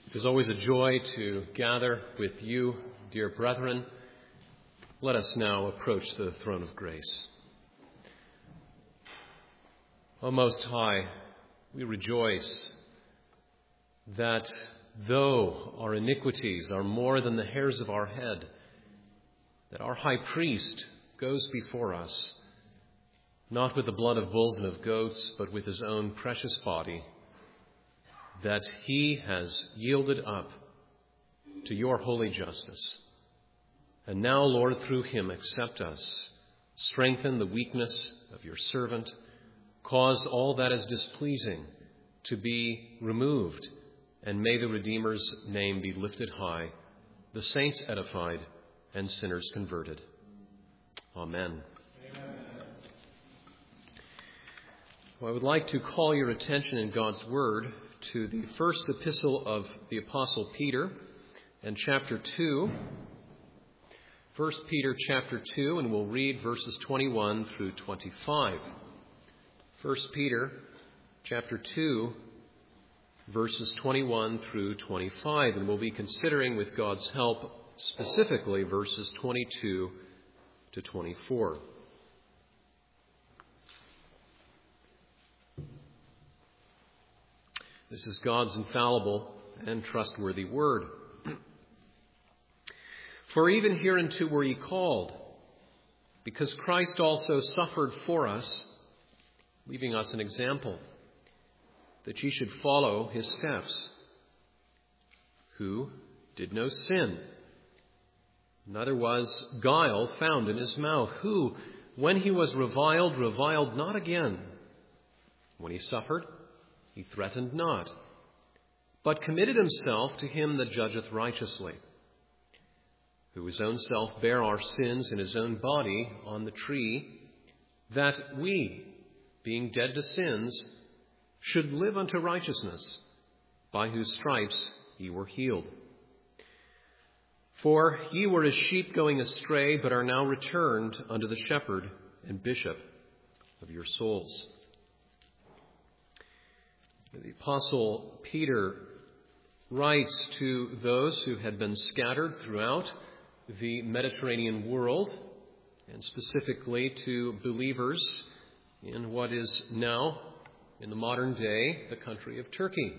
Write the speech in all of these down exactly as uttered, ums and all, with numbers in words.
It is always a joy to gather with you, dear brethren. Let us now approach the throne of grace. O Most High, we rejoice that though our iniquities are more than the hairs of our head, that our high priest goes before us, not with the blood of bulls and of goats, but with his own precious body, that he has yielded up to your holy justice. And now, Lord, through him, accept us. Strengthen the weakness of your servant. Cause all that is displeasing to be removed. And may the Redeemer's name be lifted high, the saints edified, and sinners converted. Amen. Well, I would like to call your attention in God's Word to the first epistle of the Apostle Peter and chapter two. First Peter chapter two, and we'll read verses twenty-one through twenty-five. First Peter chapter two, verses twenty-one through twenty-five, and we'll be considering with God's help specifically verses twenty-two to twenty-four. This is God's infallible and trustworthy word. For even hereunto were ye called, because Christ also suffered for us, leaving us an example, that ye should follow his steps, who did no sin, neither was guile found in his mouth, who, when he was reviled, reviled not again. When he suffered, he threatened not, but committed himself to him that judgeth righteously, who his own self bare our sins in his own body on the tree, that we, being dead to sins, should live unto righteousness, by whose stripes ye were healed. For ye were as sheep going astray, but are now returned unto the shepherd and bishop of your souls. The Apostle Peter writes to those who had been scattered throughout the Mediterranean world, and specifically to believers in what is now, in the modern day, the country of Turkey.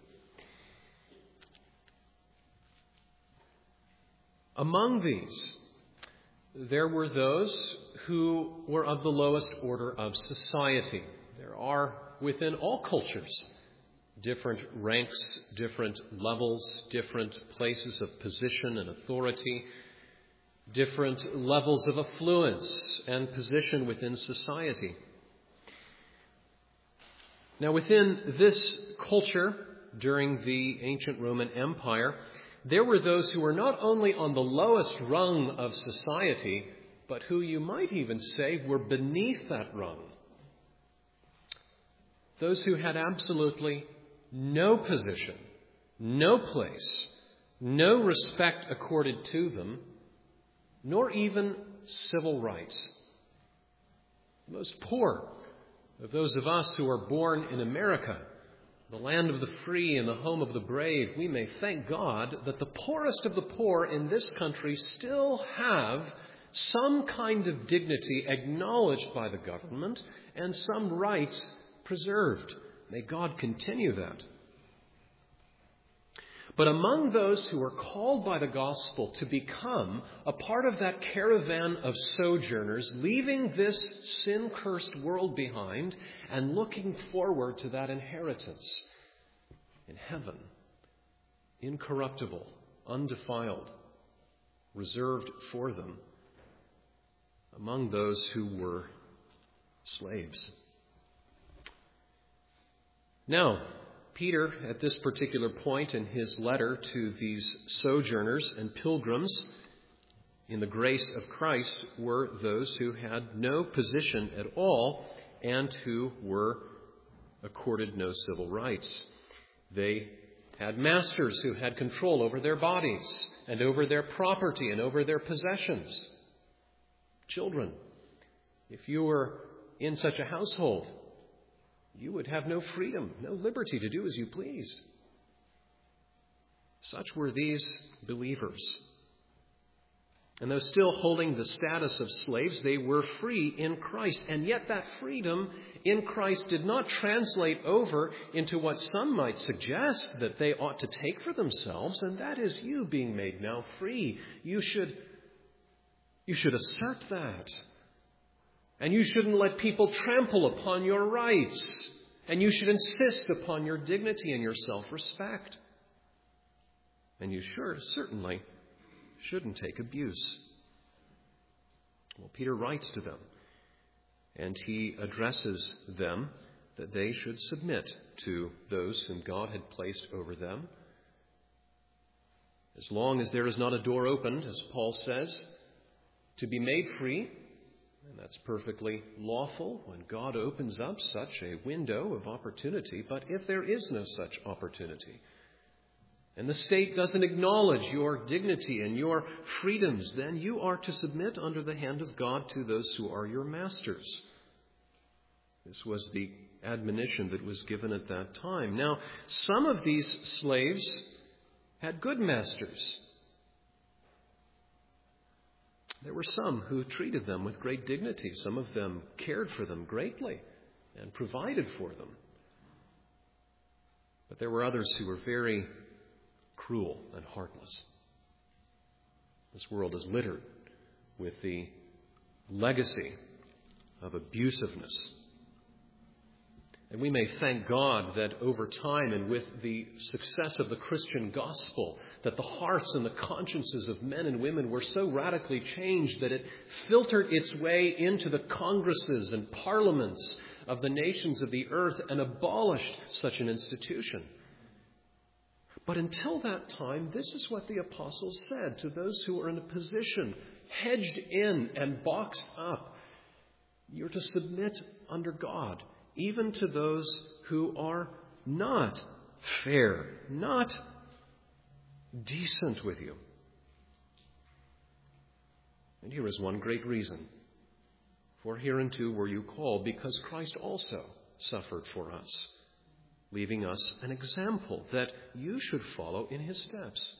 Among these, there were those who were of the lowest order of society. There are, within all cultures, different ranks, different levels, different places of position and authority, different levels of affluence and position within society. Now, within this culture, during the ancient Roman Empire, there were those who were not only on the lowest rung of society, but who you might even say were beneath that rung. Those who had absolutely no position, no place, no respect accorded to them, nor even civil rights. The most poor of those of us who are born in America, the land of the free and the home of the brave, we may thank God that the poorest of the poor in this country still have some kind of dignity acknowledged by the government and some rights preserved. May God continue that. But among those who are called by the gospel to become a part of that caravan of sojourners, leaving this sin-cursed world behind and looking forward to that inheritance in heaven, incorruptible, undefiled, reserved for them, among those who were slaves. Now, Peter, at this particular point in his letter to these sojourners and pilgrims in the grace of Christ, were those who had no position at all and who were accorded no civil rights. They had masters who had control over their bodies and over their property and over their possessions. Children, if you were in such a household, you would have no freedom, no liberty to do as you pleased. Such were these believers. And though still holding the status of slaves, they were free in Christ. And yet that freedom in Christ did not translate over into what some might suggest that they ought to take for themselves, and that is you being made now free. You should, you should assert that. And you shouldn't let people trample upon your rights. And you should insist upon your dignity and your self-respect. And you sure, certainly shouldn't take abuse. Well, Peter writes to them, and he addresses them that they should submit to those whom God had placed over them. As long as there is not a door opened, as Paul says, to be made free, and that's perfectly lawful when God opens up such a window of opportunity. But if there is no such opportunity, and the state doesn't acknowledge your dignity and your freedoms, then you are to submit under the hand of God to those who are your masters. This was the admonition that was given at that time. Now, some of these slaves had good masters. There were some who treated them with great dignity. Some of them cared for them greatly and provided for them. But there were others who were very cruel and heartless. This world is littered with the legacy of abusiveness. And we may thank God that over time and with the success of the Christian gospel, that the hearts and the consciences of men and women were so radically changed that it filtered its way into the congresses and parliaments of the nations of the earth and abolished such an institution. But until that time, this is what the apostles said to those who were in a position hedged in and boxed up. You're to submit under God, even to those who are not fair, not decent with you. And here is one great reason. For hereunto were you called, because Christ also suffered for us, leaving us an example that you should follow in his steps.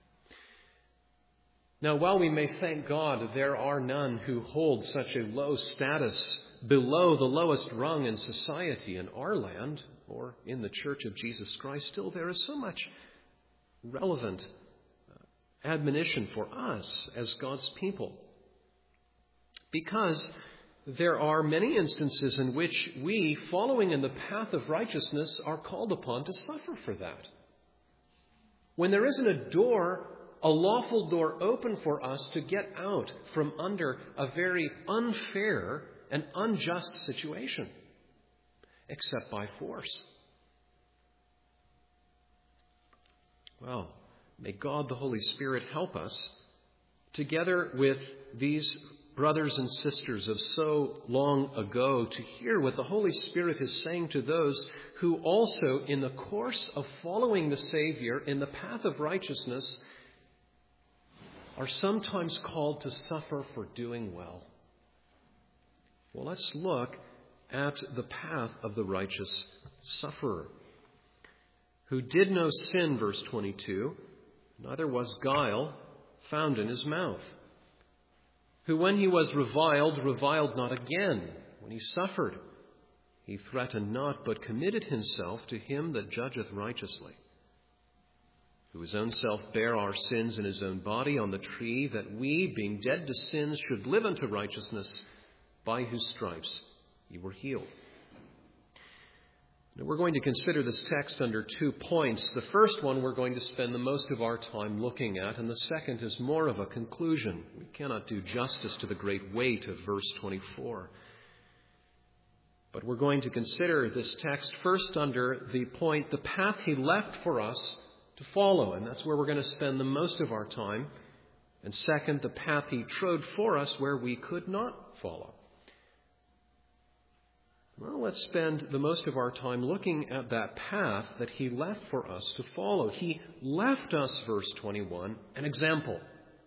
Now, while we may thank God there are none who hold such a low status below the lowest rung in society in our land or in the Church of Jesus Christ, still there is so much relevant admonition for us as God's people. Because there are many instances in which we, following in the path of righteousness, are called upon to suffer for that. When there isn't a door, a lawful door open for us to get out from under a very unfair and unjust situation, except by force. Well, may God the Holy Spirit help us, together with these brothers and sisters of so long ago, to hear what the Holy Spirit is saying to those who also, in the course of following the Savior in the path of righteousness, are sometimes called to suffer for doing well. Well, let's look at the path of the righteous sufferer, who did no sin, verse twenty-two, neither was guile found in his mouth, who when he was reviled, reviled not again. When he suffered, he threatened not, but committed himself to him that judgeth righteously, who his own self bare our sins in his own body on the tree, that we, being dead to sins, should live unto righteousness, by whose stripes ye were healed. Now, we're going to consider this text under two points. The first one we're going to spend the most of our time looking at, and the second is more of a conclusion. We cannot do justice to the great weight of verse twenty-four. But we're going to consider this text first under the point, the path he left for us to follow, and that's where we're going to spend the most of our time. And second, the path he trod for us where we could not follow. Well, let's spend the most of our time looking at that path that he left for us to follow. He left us, verse twenty-one, an example.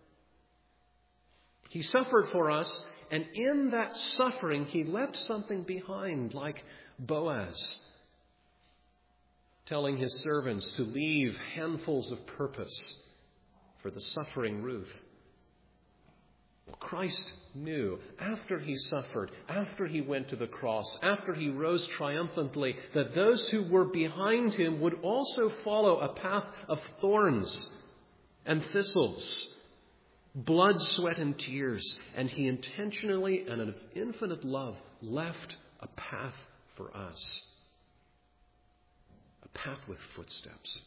He suffered for us, and in that suffering, he left something behind, like Boaz. telling his servants to leave handfuls of purpose for the suffering Ruth. Well, Christ knew after he suffered, after he went to the cross, after he rose triumphantly, that those who were behind him would also follow a path of thorns and thistles, blood, sweat, and tears. And he intentionally and of infinite love left a path for us. A path with footsteps.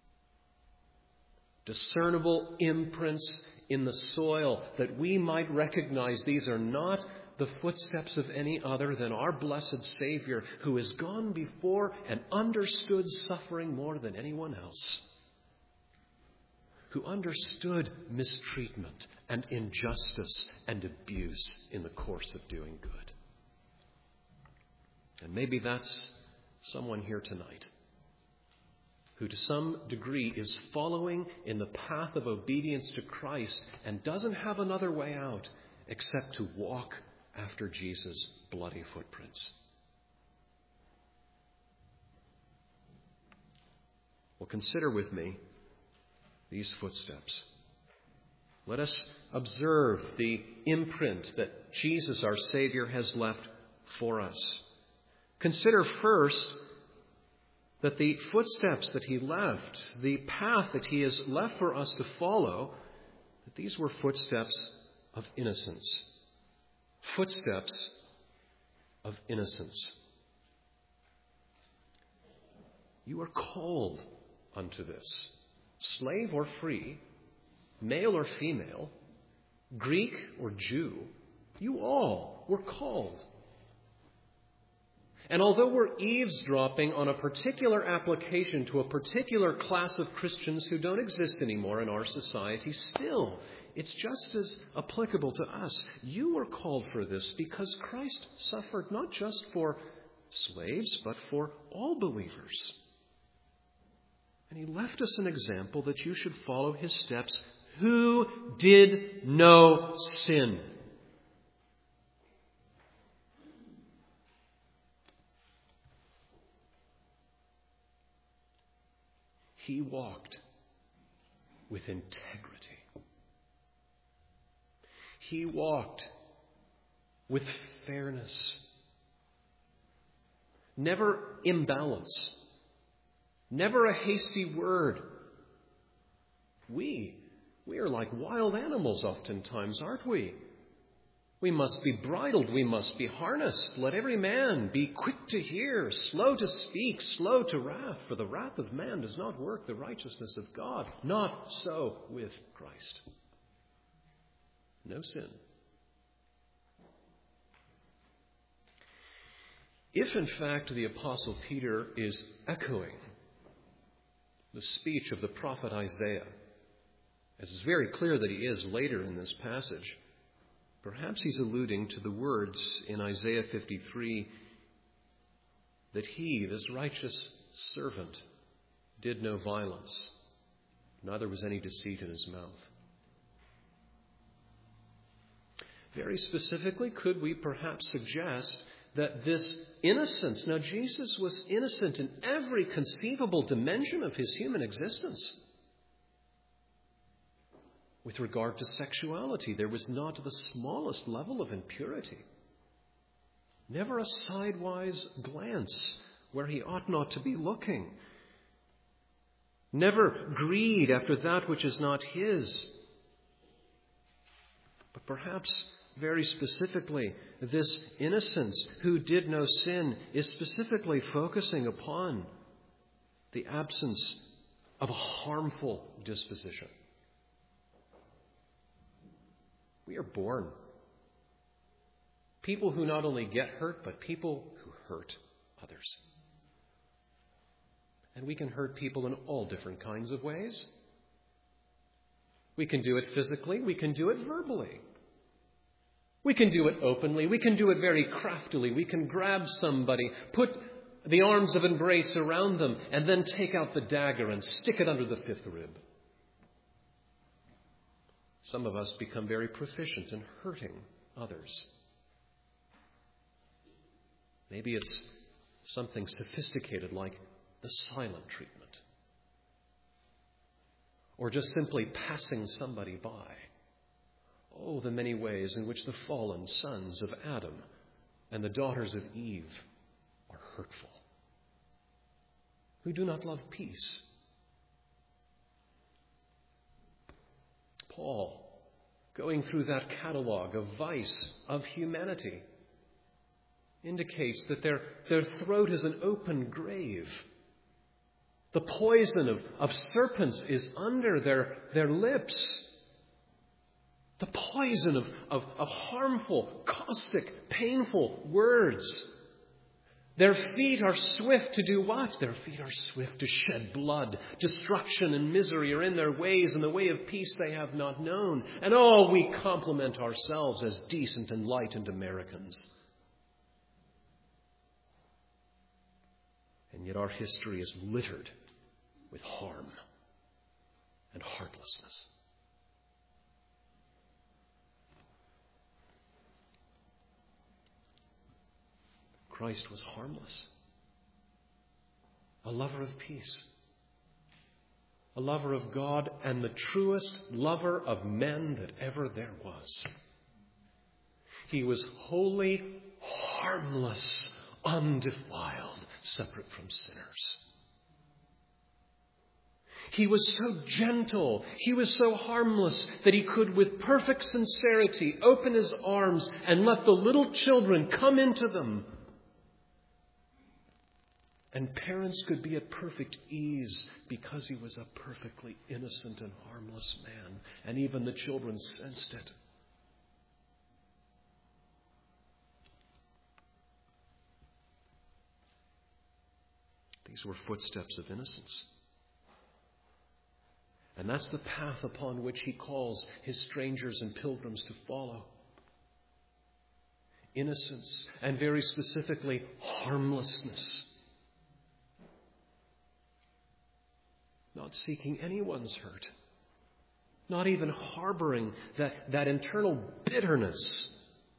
Discernible imprints in the soil, that we might recognize these are not the footsteps of any other than our blessed Savior, who has gone before and understood suffering more than anyone else, who understood mistreatment and injustice and abuse in the course of doing good. And maybe that's someone here tonight who to some degree is following in the path of obedience to Christ and doesn't have another way out except to walk after Jesus' bloody footprints. Well, consider with me these footsteps. Let us observe the imprint that Jesus, our Savior, has left for us. Consider first that the footsteps that he left, the path that he has left for us to follow, that these were footsteps of innocence. Footsteps of innocence. You are called unto this. Slave or free, male or female, Greek or Jew, you all were called. And although we're eavesdropping on a particular application to a particular class of Christians who don't exist anymore in our society, still, it's just as applicable to us. You were called for this because Christ suffered not just for slaves, but for all believers. And he left us an example that you should follow his steps, who did no sin. He walked with integrity. He walked with fairness. Never imbalance. Never a hasty word. We, we are like wild animals oftentimes, aren't we? We must be bridled. We must be harnessed. Let every man be quick to hear, slow to speak, slow to wrath. For the wrath of man does not work the righteousness of God. Not so with Christ. No sin. If, in fact, the Apostle Peter is echoing the speech of the prophet Isaiah, as is very clear that he is later in this passage, perhaps he's alluding to the words in Isaiah fifty-three that he, this righteous servant, did no violence, neither was any deceit in his mouth. Very specifically, could we perhaps suggest that this innocence, now Jesus was innocent in every conceivable dimension of his human existence. With regard to sexuality, there was not the smallest level of impurity. Never a sidewise glance where he ought not to be looking. Never greed after that which is not his. But perhaps very specifically, this innocence who did no sin is specifically focusing upon the absence of a harmful disposition. We are born people who not only get hurt, but people who hurt others. And we can hurt people in all different kinds of ways. We can do it physically. We can do it verbally. We can do it openly. We can do it very craftily. We can grab somebody, put the arms of embrace around them, and then take out the dagger and stick it under the fifth rib. Some of us become very proficient in hurting others. Maybe it's something sophisticated like the silent treatment, or just simply passing somebody by. Oh, the many ways in which the fallen sons of Adam and the daughters of Eve are hurtful, who do not love peace. Paul, going through that catalog of vice of humanity, indicates that their, their throat is an open grave. The poison of, of serpents is under their, their lips. The poison of, of, of harmful, caustic, painful words. Their feet are swift to do what? Their feet are swift to shed blood. Destruction and misery are in their ways, and the way of peace they have not known. And oh, we compliment ourselves as decent, enlightened Americans. And yet our history is littered with harm and heartlessness. Christ was harmless, a lover of peace, a lover of God, and the truest lover of men that ever there was. He was holy, harmless, undefiled, separate from sinners. He was so gentle, he was so harmless that he could with perfect sincerity open his arms and let the little children come into them. And parents could be at perfect ease because he was a perfectly innocent and harmless man. And even the children sensed it. These were footsteps of innocence. And that's the path upon which he calls his strangers and pilgrims to follow. Innocence, and very specifically, harmlessness. Not seeking anyone's hurt. Not even harboring that, that internal bitterness.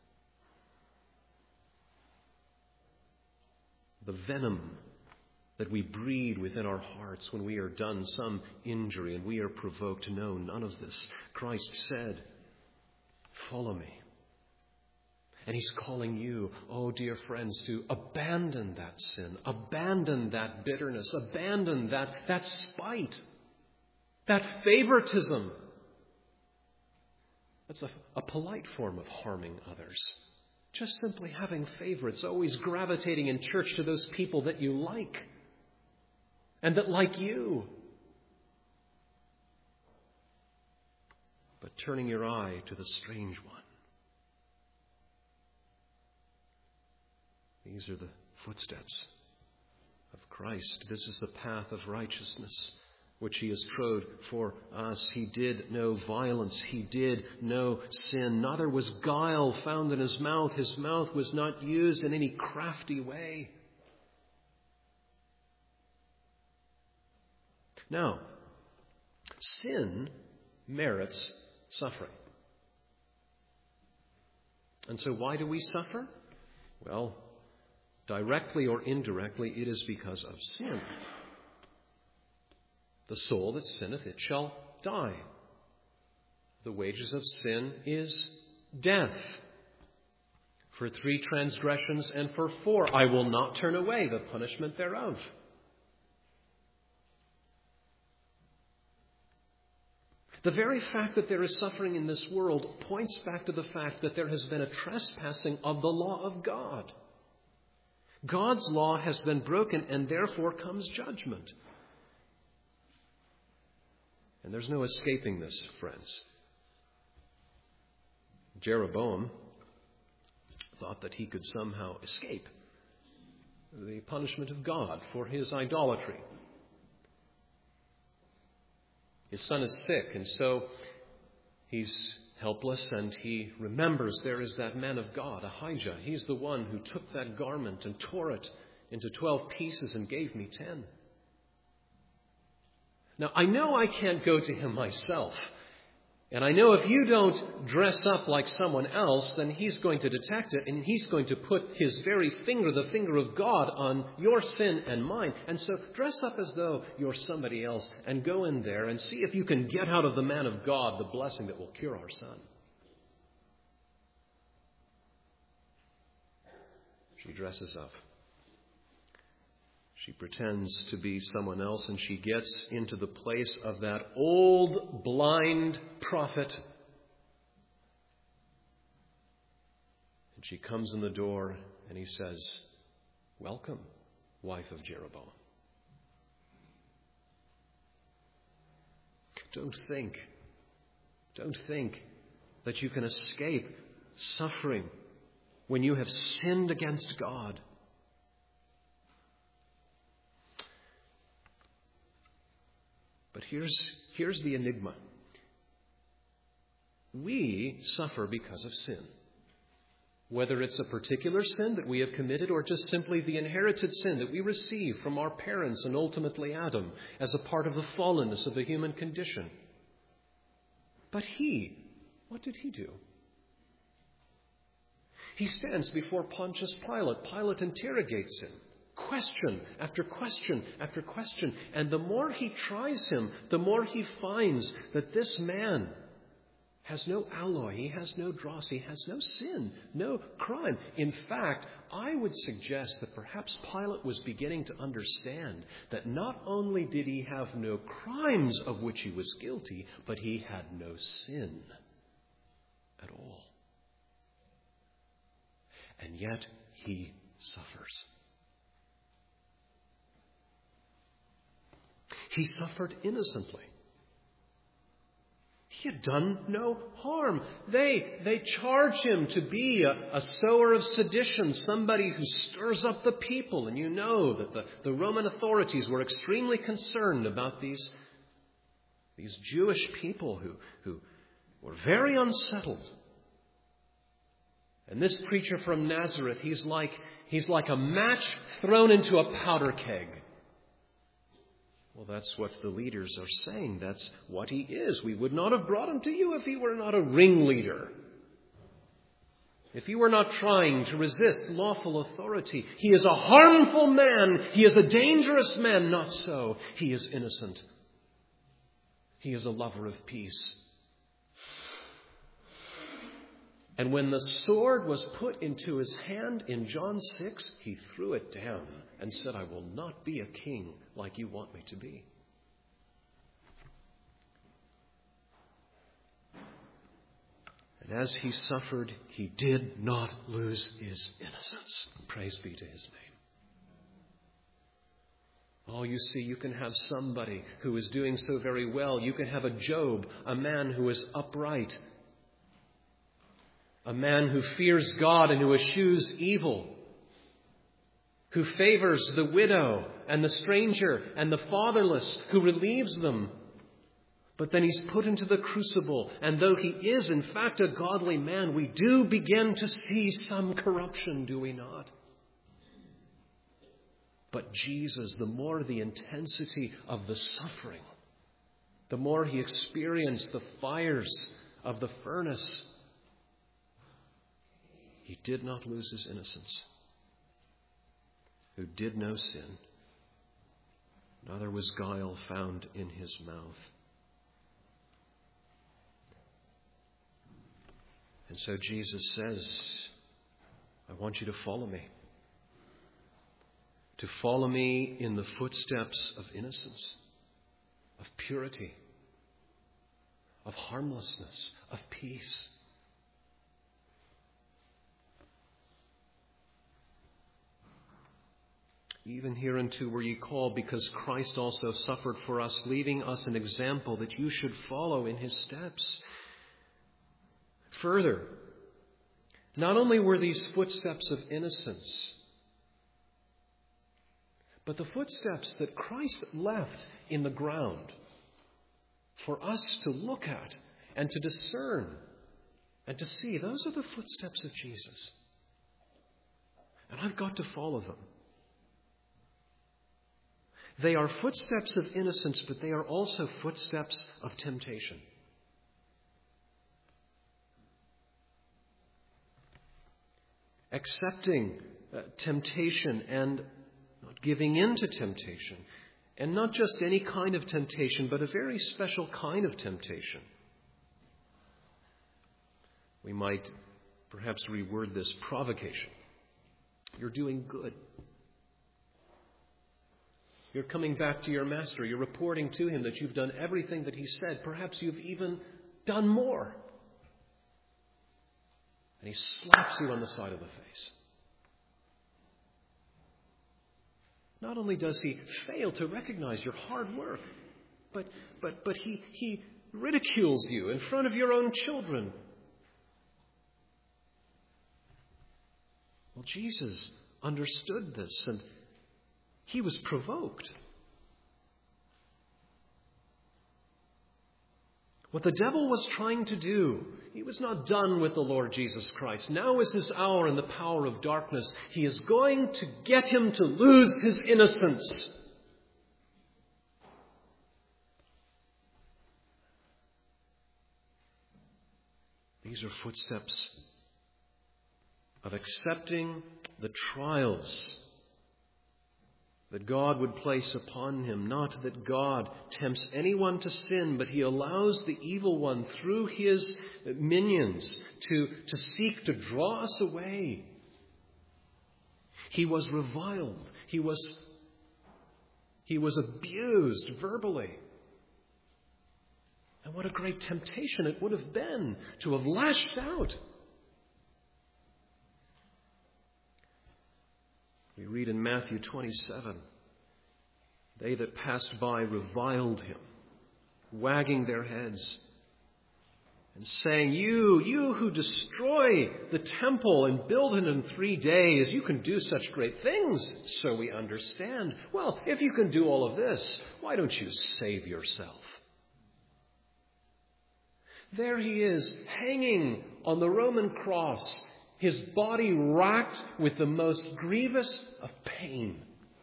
The venom that we breed within our hearts when we are done some injury and we are provoked. No, none of this. Christ said, follow me. And he's calling you, oh dear friends, to abandon that sin, abandon that bitterness, abandon that, that spite, that favoritism. That's a, a polite form of harming others. Just simply having favorites, always gravitating in church to those people that you like and that like you. But turning your eye to the strange one. These are the footsteps of Christ. This is the path of righteousness which he has trod for us. He did no violence. He did no sin. Neither was guile found in his mouth. His mouth was not used in any crafty way. Now, sin merits suffering. And so why do we suffer? Well, directly or indirectly, it is because of sin. The soul that sinneth, it shall die. The wages of sin is death. For three transgressions and for four, I will not turn away the punishment thereof. The very fact that there is suffering in this world points back to the fact that there has been a trespassing of the law of God. God's law has been broken, and therefore comes judgment. And there's no escaping this, friends. Jeroboam thought that he could somehow escape the punishment of God for his idolatry. His son is sick, and so he's helpless, and he remembers there is that man of God, Ahijah. He's the one who took that garment and tore it into twelve pieces and gave me ten. Now, I know I can't go to him myself And I know if you don't dress up like someone else, then he's going to detect it, and he's going to put his very finger, the finger of God, on your sin and mine. And so dress up as though you're somebody else and go in there and see if you can get out of the man of God the blessing that will cure our son. She dresses up. She pretends to be someone else, and she gets into the place of that old blind prophet. And she comes in the door, and he says, "Welcome, wife of Jeroboam." Don't think, don't think that you can escape suffering when you have sinned against God. But here's, here's the enigma. We suffer because of sin. Whether it's a particular sin that we have committed or just simply the inherited sin that we receive from our parents and ultimately Adam as a part of the fallenness of the human condition. But he, what did he do? He stands before Pontius Pilate. Pilate interrogates him. Question after question after question. And the more he tries him, the more he finds that this man has no alloy, he has no dross, he has no sin, no crime. In fact, I would suggest that perhaps Pilate was beginning to understand that not only did he have no crimes of which he was guilty, but he had no sin at all. And yet he suffers. He suffered innocently. He had done no harm. They, they charge him to be a, a sower of sedition, somebody who stirs up the people. And you know that the, the Roman authorities were extremely concerned about these, these Jewish people who, who were very unsettled. And this preacher from Nazareth, he's like, he's like a match thrown into a powder keg. Well, that's what the leaders are saying. That's what he is. We would not have brought him to you if he were not a ringleader. If he were not trying to resist lawful authority. He is a harmful man. He is a dangerous man. Not so. He is innocent. He is a lover of peace. And when the sword was put into his hand in John six, he threw it down and said, "I will not be a king like you want me to be." And as he suffered, he did not lose his innocence. Praise be to his name. Oh, you see, you can have somebody who is doing so very well. You can have a Job, a man who is upright. A man who fears God and who eschews evil, who favors the widow and the stranger and the fatherless, who relieves them. But then he's put into the crucible, and though he is in fact a godly man, we do begin to see some corruption, do we not? But Jesus, the more the intensity of the suffering, the more he experienced the fires of the furnace, he did not lose his innocence, who did no sin, neither was guile found in his mouth. And so Jesus says, I want you to follow me. To follow me in the footsteps of innocence, of purity, of harmlessness, of peace. Even hereunto were ye called, because Christ also suffered for us, leaving us an example that you should follow in his steps. Further, not only were these footsteps of innocence, but the footsteps that Christ left in the ground for us to look at and to discern and to see, those are the footsteps of Jesus. And I've got to follow them. They are footsteps of innocence, but they are also footsteps of temptation. accepting uh, temptation and not giving in to temptation. And not just any kind of temptation, but a very special kind of temptation. We might perhaps reword this: provocation. You're doing good. You're coming back to your master. You're reporting to him that you've done everything that he said. Perhaps you've even done more. And he slaps you on the side of the face. Not only does he fail to recognize your hard work, but, but, but he, he ridicules you in front of your own children. Well, Jesus understood this, and he was provoked. What the devil was trying to do, he was not done with the Lord Jesus Christ. Now is his hour in the power of darkness. He is going to get him to lose his innocence. These are footsteps of accepting the trials that God would place upon him. Not that God tempts anyone to sin, but he allows the evil one through his minions to, to seek to draw us away. He was reviled. He was, he was abused verbally. And what a great temptation it would have been to have lashed out. We read in Matthew twenty-seven, they that passed by reviled him, wagging their heads and saying, You, you who destroy the temple and build it in three days, you can do such great things, so we understand. Well, if you can do all of this, why don't you save yourself? There he is, hanging on the Roman cross, his body racked with the most grievous of pain.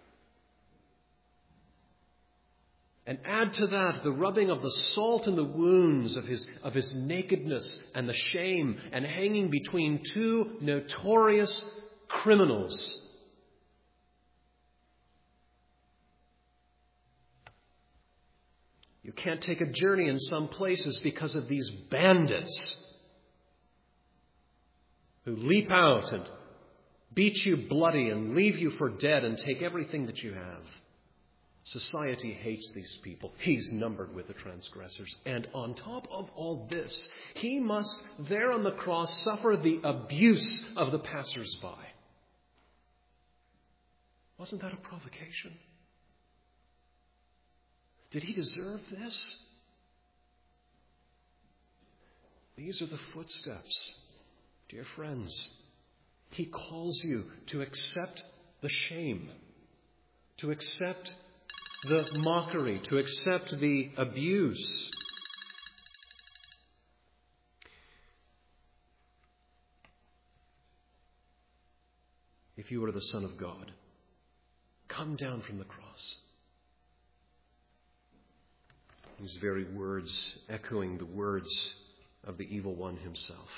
And add to that the rubbing of the salt in the wounds of his, of his nakedness and the shame, and hanging between two notorious criminals. You can't take a journey in some places because of these bandits who leap out and beat you bloody and leave you for dead and take everything that you have. Society hates these people. He's numbered with the transgressors. And on top of all this, he must, there on the cross, suffer the abuse of the passers-by. Wasn't that a provocation? Did he deserve this? These are the footsteps. Dear friends, he calls you to accept the shame, to accept the mockery, to accept the abuse. If you are the Son of God, come down from the cross. These very words echoing the words of the evil one himself.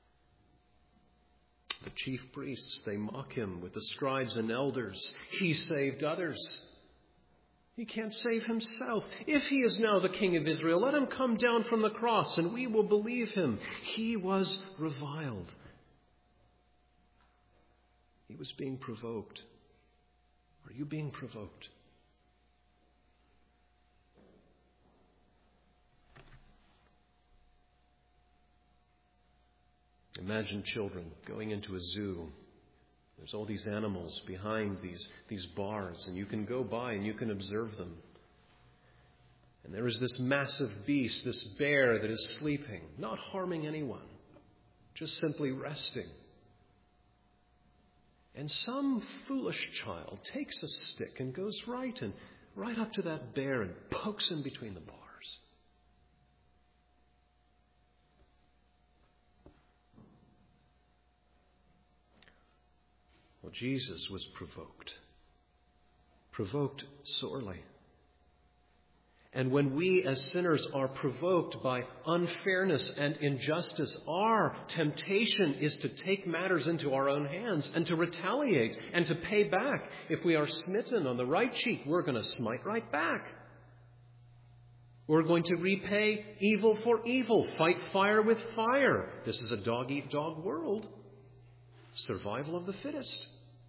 The chief priests, they mock him with the scribes and elders. He saved others. He can't save himself. If he is now the King of Israel, let him come down from the cross and we will believe him. He was reviled. He was being provoked. Are you being provoked? Imagine children going into a zoo. There's all these animals behind these, these bars, and you can go by and you can observe them. And there is this massive beast, this bear that is sleeping, not harming anyone, just simply resting. And some foolish child takes a stick and goes right and right up to that bear and pokes him between the bars. Well, Jesus was provoked, provoked sorely. And when we as sinners are provoked by unfairness and injustice, our temptation is to take matters into our own hands and to retaliate and to pay back. If we are smitten on the right cheek, we're going to smite right back. We're going to repay evil for evil, fight fire with fire. This is a dog-eat-dog world. Survival of the fittest.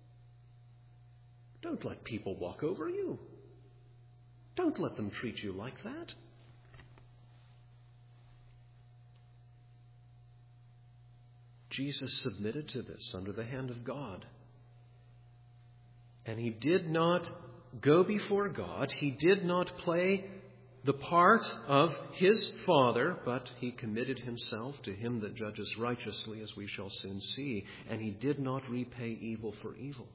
Don't let people walk over you. Don't let them treat you like that. Jesus submitted to this under the hand of God. And he did not go before God. He did not play the part of his Father, but he committed himself to him that judges righteously, as we shall soon see. And he did not repay evil for evil.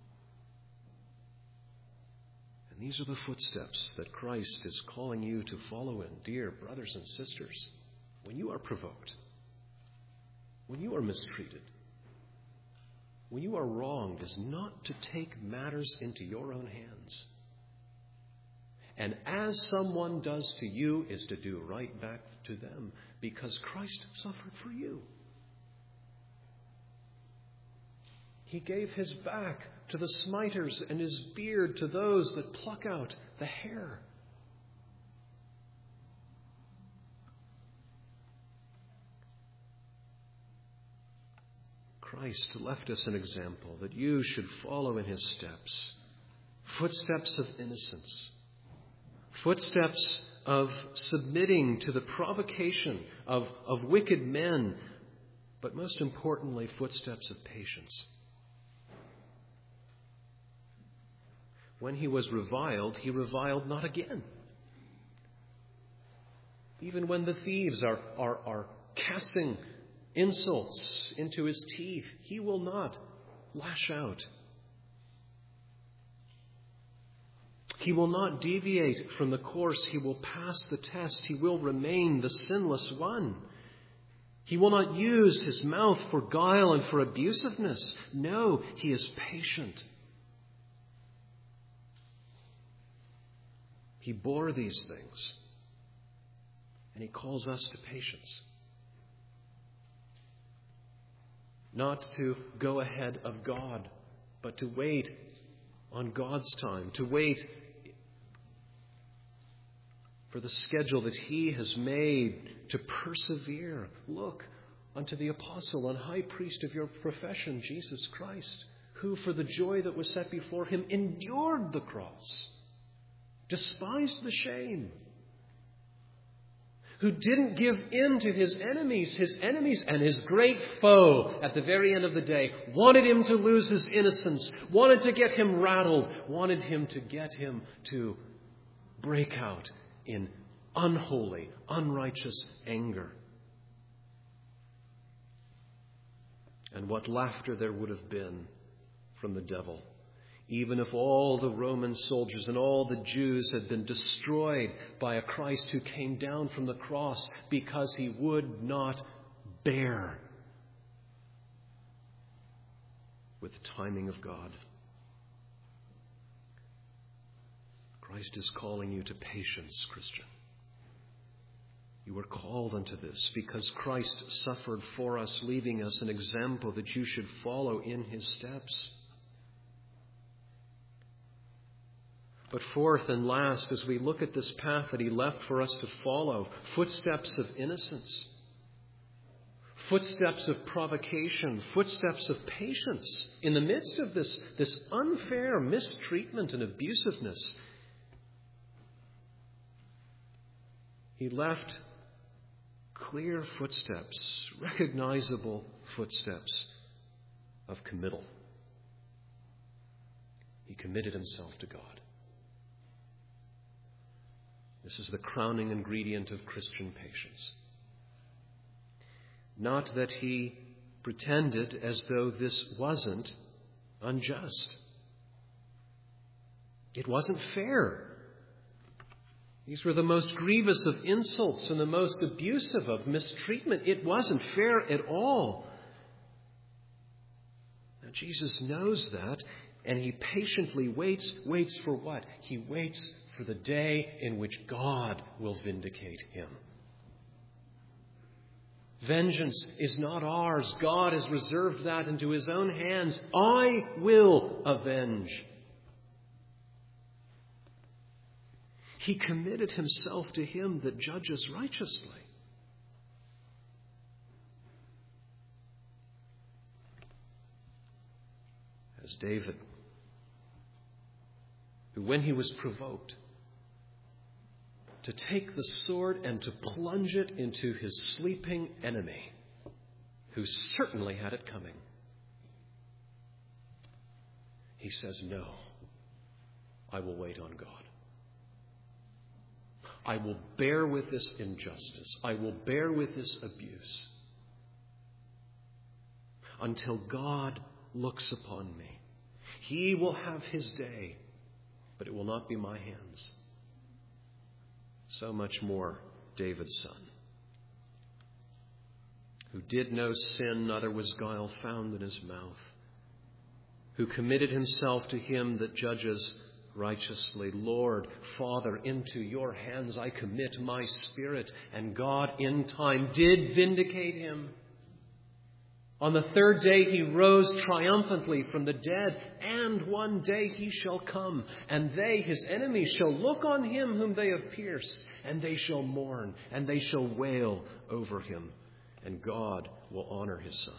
And these are the footsteps that Christ is calling you to follow in, dear brothers and sisters, when you are provoked, when you are mistreated, when you are wronged, is not to take matters into your own hands. And as someone does to you, is to do right back to them, because Christ suffered for you. He gave his back to the smiters and his beard to those that pluck out the hair. Christ left us an example that you should follow in his steps. Footsteps of innocence. Footsteps of submitting to the provocation of, of wicked men. But most importantly, footsteps of patience. When he was reviled, he reviled not again. Even when the thieves are, are, are casting insults into his teeth, he will not lash out. He will not deviate from the course. He will pass the test. He will remain the sinless one. He will not use his mouth for guile and for abusiveness. No, he is patient. He bore these things, and he calls us to patience. Not to go ahead of God, but to wait on God's time, to wait for the schedule that he has made, to persevere. Look unto the apostle and high priest of your profession, Jesus Christ, who for the joy that was set before him endured the cross, despised the shame, who didn't give in to his enemies, his enemies and his great foe at the very end of the day, wanted him to lose his innocence, wanted to get him rattled, wanted him to get him to break out in unholy, unrighteous anger. And what laughter there would have been from the devil. Even if all the Roman soldiers and all the Jews had been destroyed by a Christ who came down from the cross because he would not bear with the timing of God. Christ is calling you to patience, Christian. You are called unto this because Christ suffered for us, leaving us an example that you should follow in his steps. But fourth and last, as we look at this path that he left for us to follow, footsteps of innocence, footsteps of provocation, footsteps of patience in the midst of this, this unfair mistreatment and abusiveness, he left clear footsteps, recognizable footsteps of committal. He committed himself to God. This is the crowning ingredient of Christian patience. Not that he pretended as though this wasn't unjust. It wasn't fair. These were the most grievous of insults and the most abusive of mistreatment. It wasn't fair at all. Now, Jesus knows that, and he patiently waits. Waits for what? He waits for the day in which God will vindicate him. Vengeance is not ours. God has reserved that into his own hands. I will avenge. He committed himself to him that judges righteously. As David, who when he was provoked to take the sword and to plunge it into his sleeping enemy, who certainly had it coming, he says, no, I will wait on God. I will bear with this injustice. I will bear with this abuse until God looks upon me. He will have his day, but it will not be my hands. So much more David's son, who did no sin, neither was guile found in his mouth, who committed himself to him that judges righteously. Lord, Father, into your hands I commit my spirit. And God in time did vindicate him. On the third day he rose triumphantly from the dead, and one day he shall come, and they, his enemies, shall look on him whom they have pierced, and they shall mourn, and they shall wail over him, and God will honor his Son.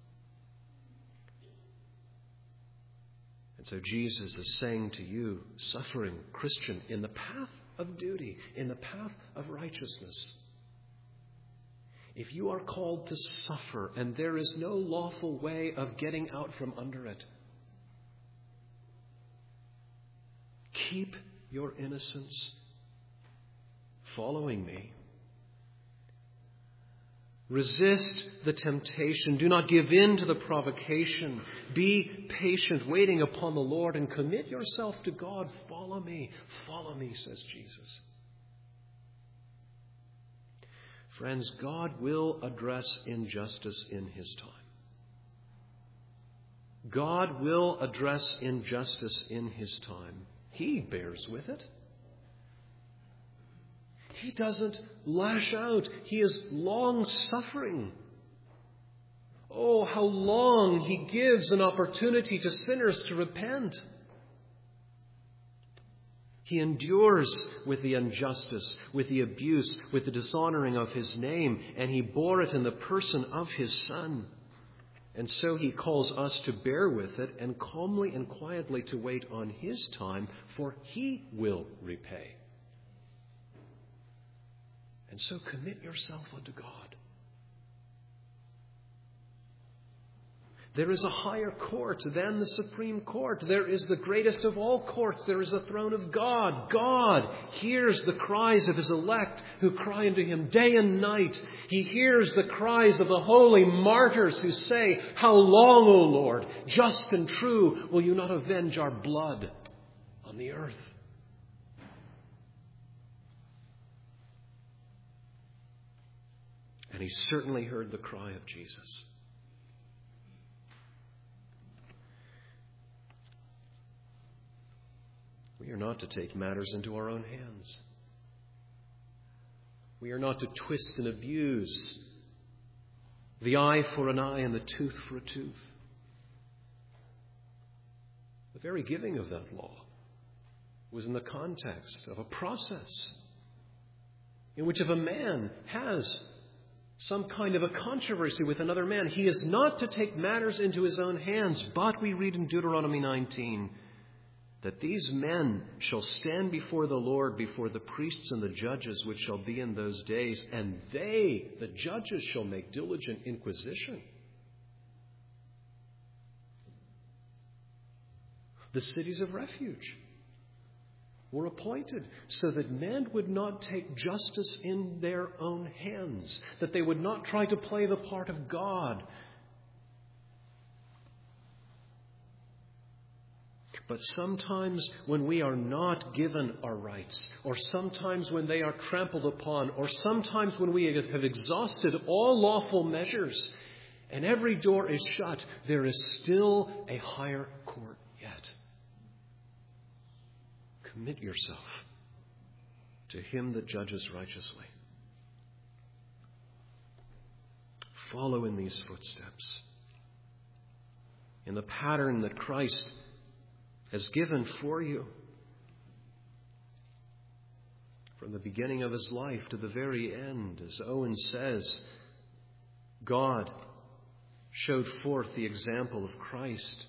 And so Jesus is saying to you, suffering Christian, in the path of duty, in the path of righteousness, if you are called to suffer and there is no lawful way of getting out from under it, keep your innocence following me. Resist the temptation. Do not give in to the provocation. Be patient, waiting upon the Lord, and commit yourself to God. Follow me. Follow me, says Jesus. Friends, God will address injustice in his time. God will address injustice in his time. He bears with it. He doesn't lash out. He is long-suffering. Oh, how long he gives an opportunity to sinners to repent. He endures with the injustice, with the abuse, with the dishonoring of his name, and he bore it in the person of his Son. And so he calls us to bear with it and calmly and quietly to wait on his time, for he will repay. And so commit yourself unto God. There is a higher court than the Supreme Court. There is the greatest of all courts. There is a throne of God. God hears the cries of his elect who cry unto him day and night. He hears the cries of the holy martyrs who say, how long, O Lord, just and true, will you not avenge our blood on the earth? And he certainly heard the cry of Jesus. We are not to take matters into our own hands. We are not to twist and abuse the eye for an eye and the tooth for a tooth. The very giving of that law was in the context of a process in which if a man has some kind of a controversy with another man, he is not to take matters into his own hands. But we read in Deuteronomy nineteen that these men shall stand before the Lord, before the priests and the judges, which shall be in those days, and they, the judges, shall make diligent inquisition. The cities of refuge were appointed so that men would not take justice in their own hands, that they would not try to play the part of God. But sometimes when we are not given our rights, or sometimes when they are trampled upon, or sometimes when we have exhausted all lawful measures and every door is shut, there is still a higher court yet. Commit yourself to him that judges righteously. Follow in these footsteps, in the pattern that Christ has given for you. From the beginning of his life to the very end, as Owen says, God showed forth the example of Christ.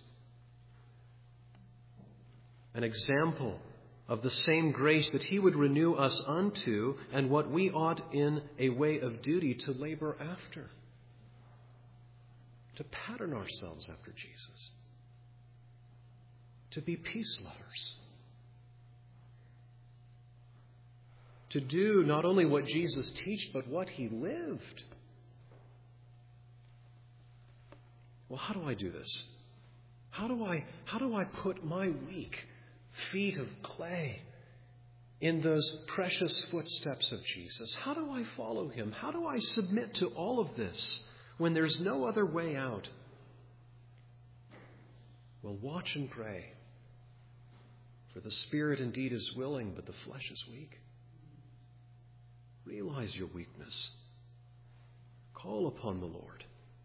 An example of the same grace that he would renew us unto, and what we ought in a way of duty to labor after. To pattern ourselves after Jesus. To be peace lovers. To do not only what Jesus taught, but what he lived. Well, how do I do this? How do I, how do I put my weak feet of clay in those precious footsteps of Jesus? How do I follow him? How do I submit to all of this when there's no other way out? Well, watch and pray. For the spirit indeed is willing, but the flesh is weak. Realize your weakness. Call upon the Lord.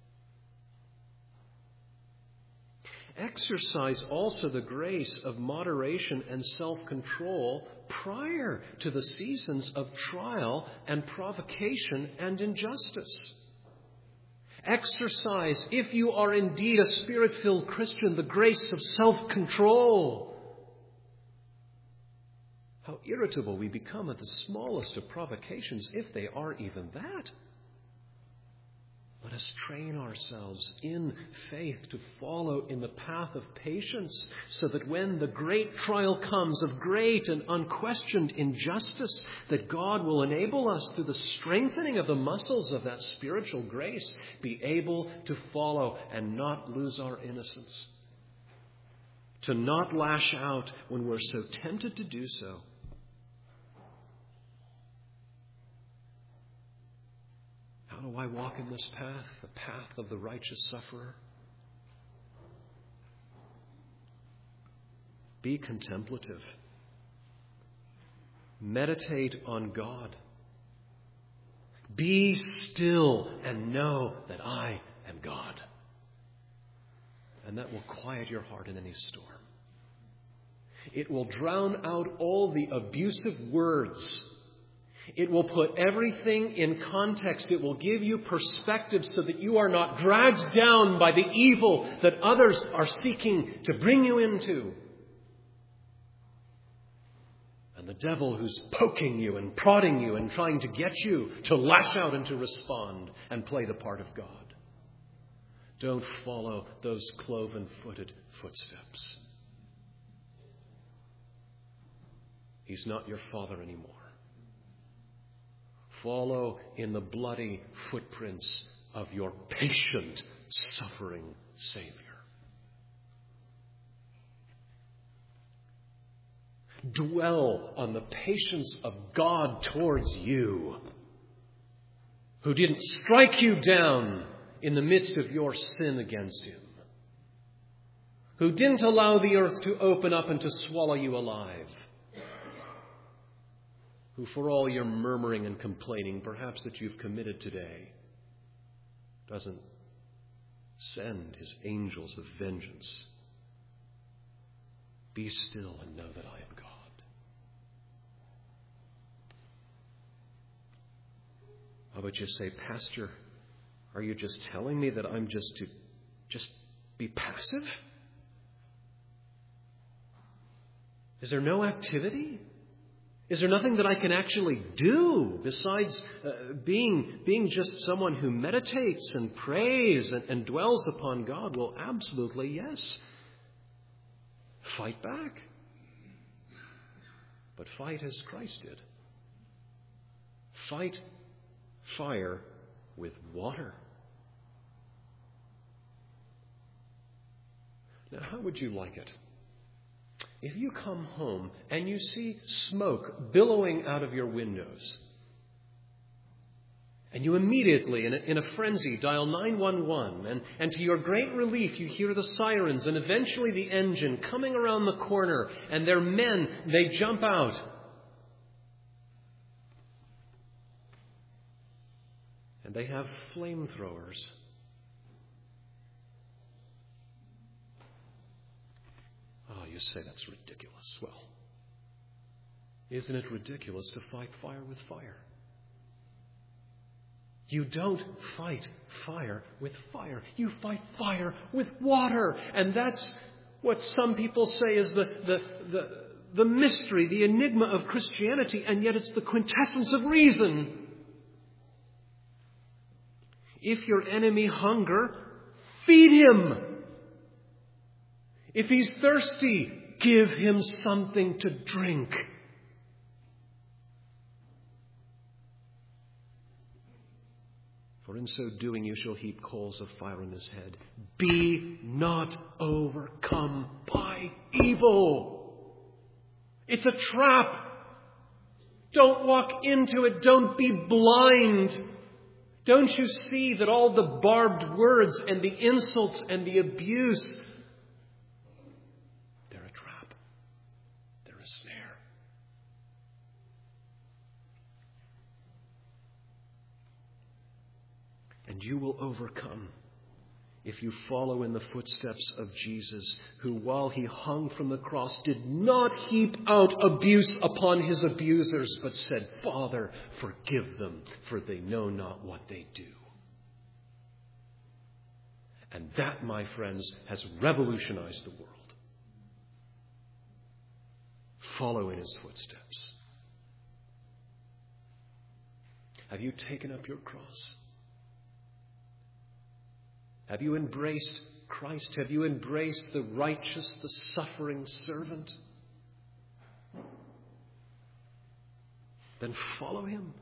Exercise also the grace of moderation and self-control prior to the seasons of trial and provocation and injustice. Exercise, if you are indeed a Spirit-filled Christian, the grace of self-control. How irritable we become at the smallest of provocations, if they are even that. Let us train ourselves in faith to follow in the path of patience, so that when the great trial comes of great and unquestioned injustice, that God will enable us, through the strengthening of the muscles of that spiritual grace, be able to follow and not lose our innocence. To not lash out when we're so tempted to do so. How do I walk in this path, the path of the righteous sufferer? Be contemplative. Meditate on God. Be still and know that I am God. And that will quiet your heart in any storm. It will drown out all the abusive words. It will put everything in context. It will give you perspective so that you are not dragged down by the evil that others are seeking to bring you into. And the devil who's poking you and prodding you and trying to get you to lash out and to respond and play the part of God. Don't follow those cloven-footed footsteps. He's not your father anymore. Follow in the bloody footprints of your patient, suffering Savior. Dwell on the patience of God towards you, who didn't strike you down in the midst of your sin against him, who didn't allow the earth to open up and to swallow you alive, who for all your murmuring and complaining, perhaps that you've committed today, doesn't send his angels of vengeance. Be still and know that I am God. How about you say, Pastor, are you just telling me that I'm just to just be passive? Is there no activity? Is there nothing that I can actually do besides uh, being, being just someone who meditates and prays and, and dwells upon God? Well, absolutely yes. Fight back. But fight as Christ did. Fight fire with water. Now, how would you like it if you come home and you see smoke billowing out of your windows, and you immediately, in a, in a frenzy, dial nine one one, and, and to your great relief, you hear the sirens and eventually the engine coming around the corner, and their men, they jump out. And they have flamethrowers. Oh, you say that's ridiculous. Well, isn't it ridiculous to fight fire with fire? You don't fight fire with fire. You fight fire with water. And that's what some people say is the, the, the, the mystery, the enigma of Christianity, and yet it's the quintessence of reason. If your enemy hunger, feed him. If he's thirsty, give him something to drink. For in so doing you shall heap coals of fire on his head. Be not overcome by evil. It's a trap. Don't walk into it. Don't be blind. Don't you see that all the barbed words and the insults and the abuse, they're a trap. They're a snare. And you will overcome if you follow in the footsteps of Jesus, who, while he hung from the cross, did not heap out abuse upon his abusers, but said, Father, forgive them, for they know not what they do. And that, my friends, has revolutionized the world. Follow in his footsteps. Have you taken up your cross? Have you embraced Christ? Have you embraced the righteous, the suffering servant? Then follow him.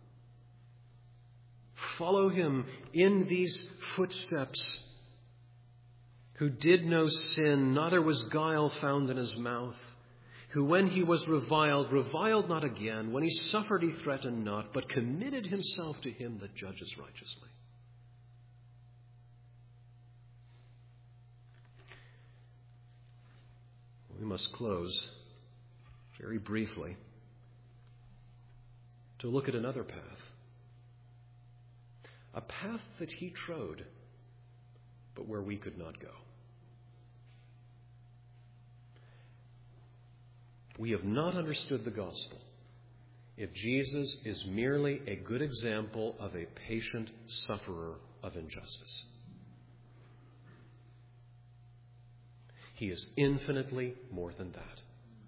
Follow him in these footsteps, who did no sin, neither was guile found in his mouth, who when he was reviled, reviled not again, when he suffered he threatened not, but committed himself to him that judges righteously. We must close very briefly to look at another path. A path that he trod, but where we could not go. We have not understood the gospel if Jesus is merely a good example of a patient sufferer of injustice. He is infinitely more than that.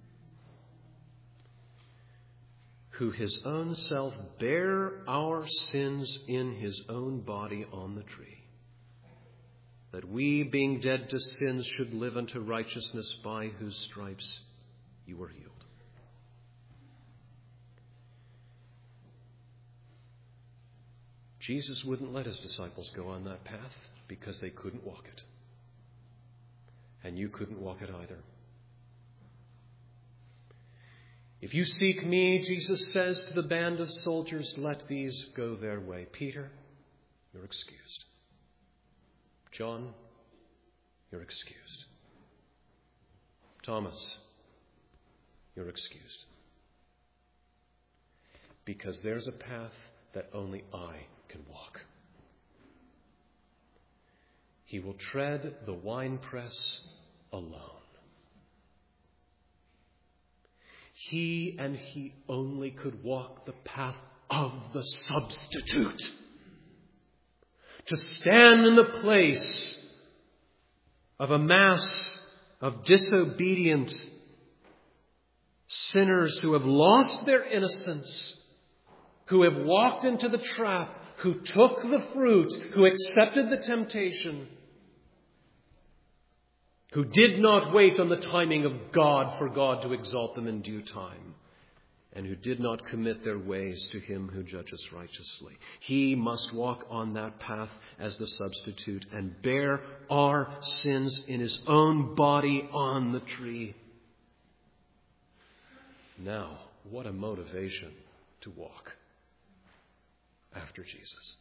Who his own self bare our sins in his own body on the tree, that we, being dead to sins, should live unto righteousness, by whose stripes you were healed. Jesus wouldn't let his disciples go on that path because they couldn't walk it. And you couldn't walk it either. If you seek me, Jesus says to the band of soldiers, let these go their way. Peter, you're excused. John, you're excused. Thomas, you're excused. Because there's a path that only I can walk. He will tread the winepress alone. He and he only could walk the path of the substitute. To stand in the place of a mass of disobedient sinners who have lost their innocence, who have walked into the trap, who took the fruit, who accepted the temptation, who did not wait on the timing of God for God to exalt them in due time, and who did not commit their ways to him who judges righteously. He must walk on that path as the substitute and bear our sins in his own body on the tree. Now, what a motivation to walk after Jesus.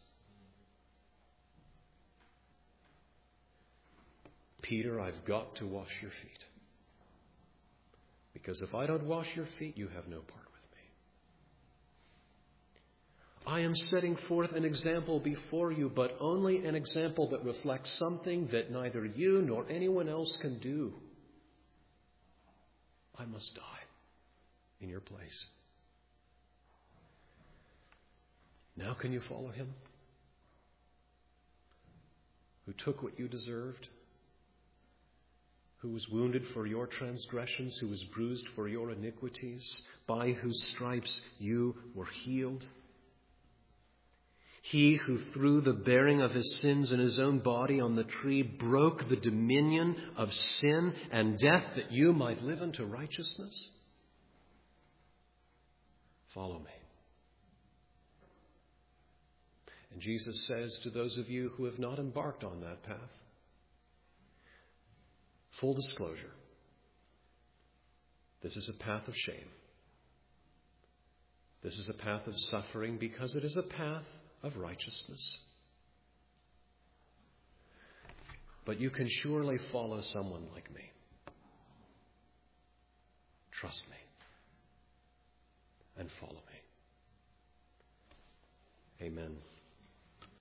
Peter, I've got to wash your feet. Because if I don't wash your feet, you have no part with I am setting forth an example before you, but only an example that reflects something that neither you nor anyone else can do. I must die in your place. Now can you follow him? Who took what you deserved? Who was wounded for your transgressions? Who was bruised for your iniquities? By whose stripes you were healed? He who through the bearing of his sins in his own body on the tree broke the dominion of sin and death that you might live unto righteousness? Follow me. And Jesus says to those of you who have not embarked on that path, full disclosure, this is a path of shame. This is a path of suffering because it is a path of righteousness. But you can surely follow someone like me. Trust me and follow me. Amen.